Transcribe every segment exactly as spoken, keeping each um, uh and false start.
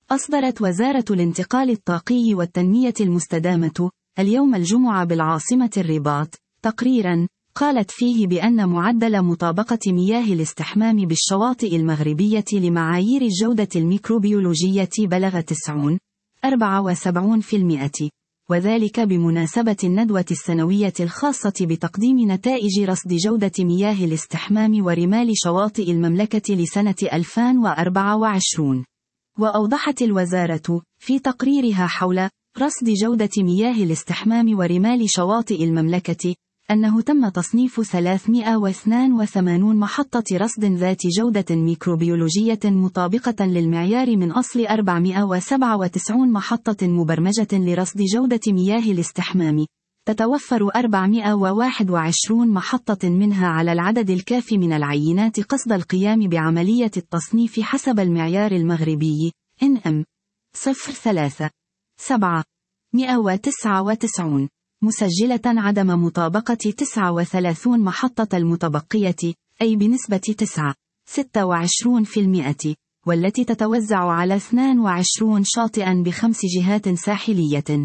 أصدرت وزارة الانتقال الطاقي والتنمية المستدامة اليوم الجمعة بالعاصمة الرباط تقريرا قالت فيه بأن معدل مطابقة مياه الاستحمام بالشواطئ المغربية لمعايير الجودة الميكروبيولوجية بلغ تسعة فاصلة أربعة وسبعين بالمئة، وذلك بمناسبة الندوة السنوية الخاصة بتقديم نتائج رصد جودة مياه الاستحمام ورمال شواطئ المملكة لسنة ألفين وأربعة وعشرين. وأوضحت الوزارة في تقريرها حول رصد جودة مياه الاستحمام ورمال شواطئ المملكة أنه تم تصنيف ثلاثمائة واثنين وثمانين محطة رصد ذات جودة ميكروبيولوجية مطابقة للمعيار من أصل أربعمائة وسبعة وتسعين محطة مبرمجة لرصد جودة مياه الاستحمام، تتوفر أربعمائة وواحد وعشرين محطة منها على العدد الكافي من العينات قصد القيام بعملية التصنيف حسب المعيار المغربي إن إم صفر ثلاثة سبعة مائة وتسعة وتسعين، مسجلة عدم مطابقة تسعة وثلاثين محطة المتبقية، أي بنسبة تسعة فاصلة ستة وعشرين بالمئة، والتي تتوزع على اثنين وعشرين شاطئا بخمس جهات ساحلية.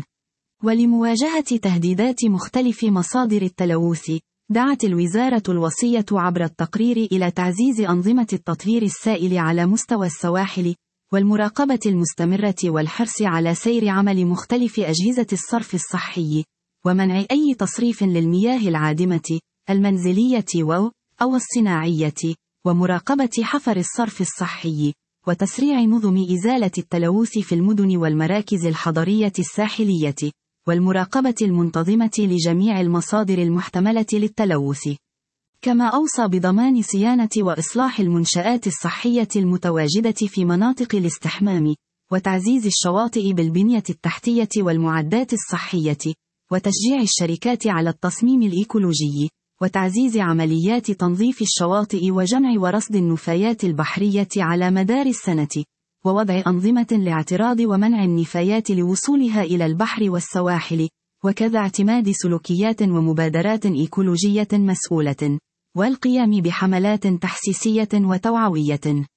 ولمواجهة تهديدات مختلف مصادر التلوث، دعت الوزارة الوصية عبر التقرير إلى تعزيز أنظمة التطهير السائل على مستوى السواحل، والمراقبة المستمرة والحرص على سير عمل مختلف أجهزة الصرف الصحي، ومنع أي تصريف للمياه العادمة، المنزلية و أو الصناعية، ومراقبة حفر الصرف الصحي، وتسريع نظم إزالة التلوث في المدن والمراكز الحضرية الساحلية، والمراقبة المنتظمة لجميع المصادر المحتملة للتلوث. كما أوصى بضمان صيانة وإصلاح المنشآت الصحية المتواجدة في مناطق الاستحمام، وتعزيز الشواطئ بالبنية التحتية والمعدات الصحية، وتشجيع الشركات على التصميم الإيكولوجي، وتعزيز عمليات تنظيف الشواطئ وجمع ورصد النفايات البحرية على مدار السنة، ووضع أنظمة لاعتراض ومنع النفايات لوصولها إلى البحر والسواحل، وكذا اعتماد سلوكيات ومبادرات إيكولوجية مسؤولة، والقيام بحملات تحسيسية وتوعوية.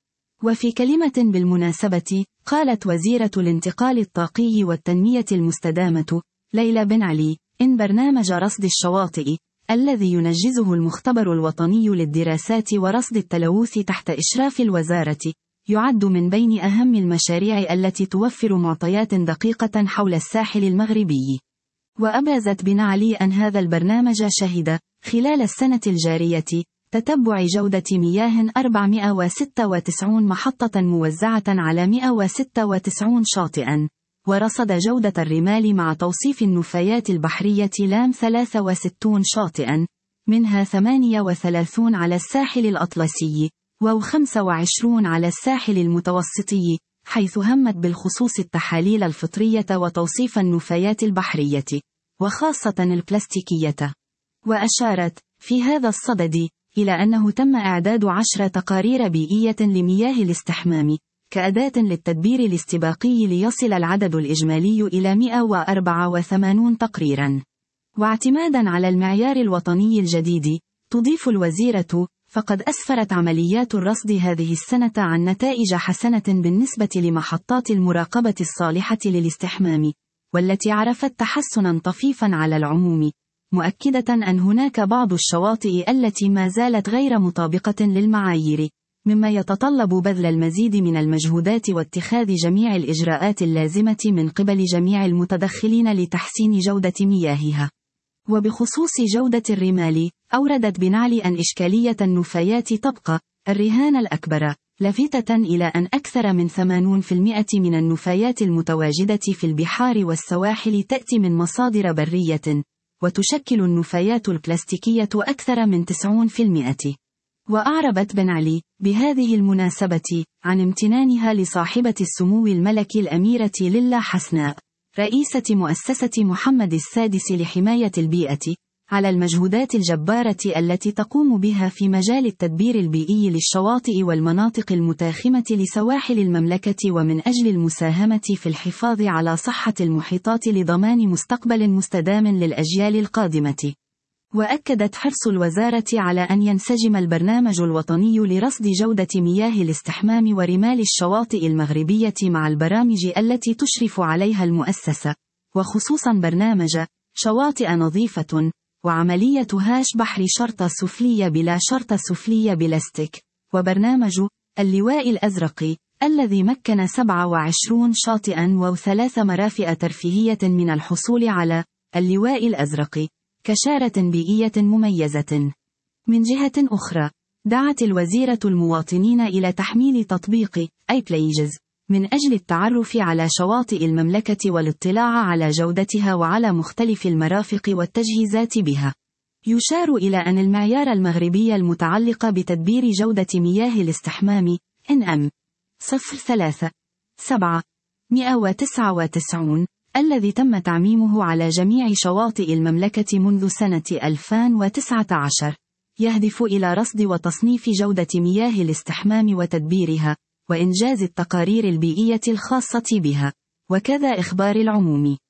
وفي كلمة بالمناسبة، قالت وزيرة الانتقال الطاقي والتنمية المستدامة ليلى بن علي إن برنامج رصد الشواطئ الذي ينجزه المختبر الوطني للدراسات ورصد التلوث تحت إشراف الوزارة يعد من بين أهم المشاريع التي توفر معطيات دقيقة حول الساحل المغربي. وأبرزت بن علي أن هذا البرنامج شهد خلال السنة الجارية تتبع جودة مياه أربعمائة وستة وتسعين محطة موزعة على مائة وستة وتسعين شاطئا، ورصد جودة الرمال مع توصيف النفايات البحرية لام ثلاثة وستين شاطئا، منها ثمانية وثلاثين على الساحل الأطلسي، وخمسة وعشرين على الساحل المتوسطي، حيث همت بالخصوص التحاليل الفطرية وتوصيف النفايات البحرية، وخاصة البلاستيكية. وأشارت في هذا الصدد إلى أنه تم إعداد عشر تقارير بيئية لمياه الاستحمام كأداة للتدبير الاستباقي ليصل العدد الإجمالي إلى مائة وأربعة وثمانين تقريرا. واعتمادا على المعيار الوطني الجديد، تضيف الوزيرة، فقد أسفرت عمليات الرصد هذه السنة عن نتائج حسنة بالنسبة لمحطات المراقبة الصالحة للاستحمام، والتي عرفت تحسنا طفيفا على العموم، مؤكدة أن هناك بعض الشواطئ التي ما زالت غير مطابقة للمعايير، مما يتطلب بذل المزيد من المجهودات واتخاذ جميع الإجراءات اللازمة من قبل جميع المتدخلين لتحسين جودة مياهها. وبخصوص جودة الرمال، أوردت بن علي أن إشكالية النفايات تبقى الرهان الأكبر، لافتة إلى أن أكثر من ثمانين بالمئة من النفايات المتواجدة في البحار والسواحل تأتي من مصادر برية، وتشكل النفايات البلاستيكية أكثر من تسعين بالمئة. وأعربت بن علي بهذه المناسبة عن امتنانها لصاحبة السمو الملكي الأميرة ليلى حسناء رئيسة مؤسسة محمد السادس لحماية البيئة على المجهودات الجبارة التي تقوم بها في مجال التدبير البيئي للشواطئ والمناطق المتاخمة لسواحل المملكة، ومن أجل المساهمة في الحفاظ على صحة المحيطات لضمان مستقبل مستدام للأجيال القادمة. وأكدت حرص الوزارة على أن ينسجم البرنامج الوطني لرصد جودة مياه الاستحمام ورمال الشواطئ المغربية مع البرامج التي تشرف عليها المؤسسة، وخصوصا برنامج شواطئ نظيفة، وعملية هاش بحر شرطة سفلية بلا شرطة سفلية بلاستيك، وبرنامج اللواء الأزرق الذي مكن سبعة وعشرين شاطئا وثلاث مرافئ ترفيهية من الحصول على اللواء الأزرق كشارة بيئية مميزة. من جهة أخرى، دعت الوزيرة المواطنين إلى تحميل تطبيق iPlages من أجل التعرف على شواطئ المملكة والاطلاع على جودتها وعلى مختلف المرافق والتجهيزات بها. يشار إلى أن المعيار المغربي المتعلق بتدبير جودة مياه الاستحمام إن إم صفر ثلاثة سبعة مئة وتسعة وتسعين الذي تم تعميمه على جميع شواطئ المملكة منذ سنة ألفين وتسعة عشر، يهدف إلى رصد وتصنيف جودة مياه الاستحمام وتدبيرها، وإنجاز التقارير البيئية الخاصة بها، وكذا إخبار العموم.